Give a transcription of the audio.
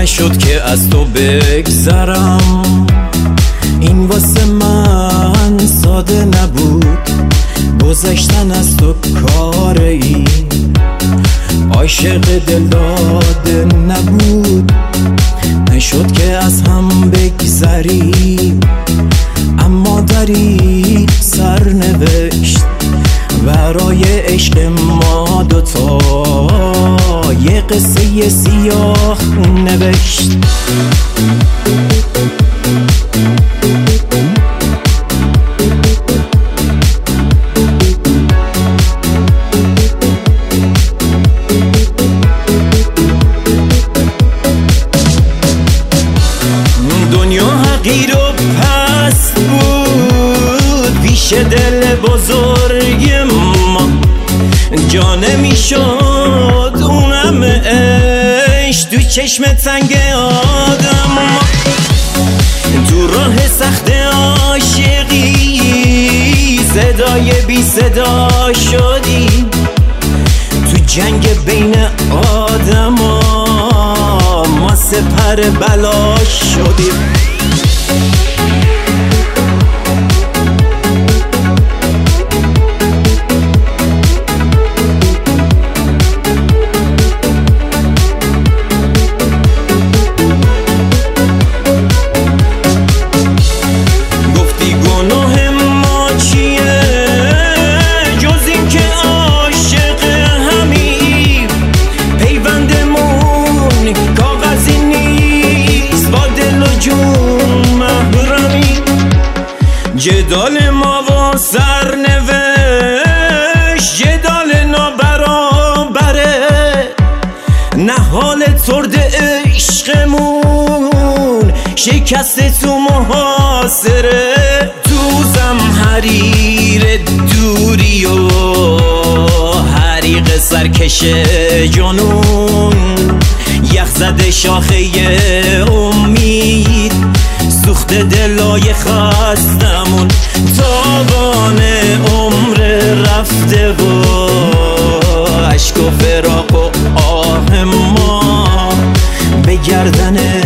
نشد که از تو بگذرم، این واسه من ساده نبود، گذشتن از تو کاری عاشق دل داده نبود. نشد که از هم بگذریم، اما داری سرنوشت برای عشق ما دوتا یه قصه سیاه نوشت. دنیا حقیر و پست بود پیش دل بزرگ ما، جا نمیشد اونم عشق تو چشم تنگ آدم. تو راه سخت عاشقی صدای بی صدا شدی، تو جنگ بین آدم ما سپر بلا شدیم. گفتی گناه ما چیه جز این که عاشق همیم، پیوندمون کاغذی نیست با دل و جون محرمی. جدال ما و سرنوشت جدال نابرابره، نه حال ترد عشقمون شکست تو محاصره. تو زمحریر دوری و حریق سرکش جنون، یخ زده شاخه امید سوخت دلای خستمون. تاوان عمر رفته و اشک و فراق و آه ما به گردن